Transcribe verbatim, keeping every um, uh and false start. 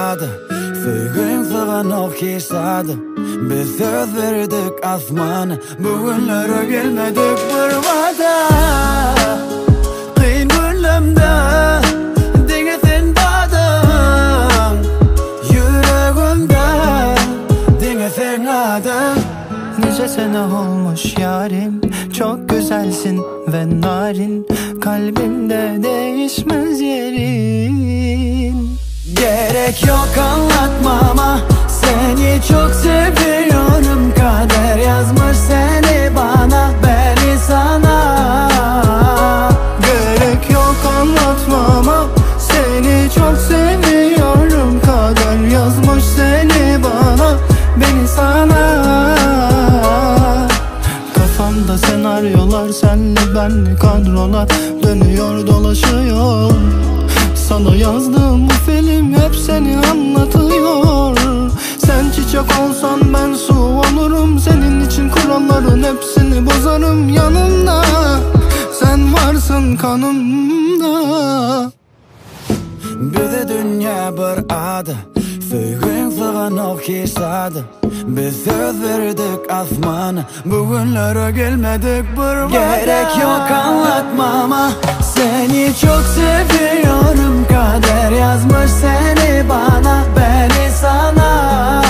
adı, söygün sığanıp kişadı. Biz söz verdik asmanı, bugünlere gelmedik bir vada. Kıyın günlemde dingesin badın, yüreğimde dingesin adın. Nice sene olmuş yarim, çok güzelsin ve narin, kalbimde değişmez yerin. Gerek yok anlatmama, seni çok seviyorum. Kader yazmış seni bana, beni sana. Gerek yok anlatmama, seni çok seviyorum. Kader yazmış seni bana, beni sana. Kafamda senaryolar, senli benli kadrolar dönüyor dolaşıyor. Sana yazdığım bu film hep seni anlatıyor. Sen çiçek olsan ben su olurum. Senin için kuralların hepsini bozarım. Yanımda sen varsın, kanımda. Bize dünya bir adı, söygün sığanıp kişadı. Biz söz verdik asmanı, bugünlere gelmedik bir vada. Gerek yok anlatmama, seni çok seviyorum. Kader yazmış seni bana, beni sana.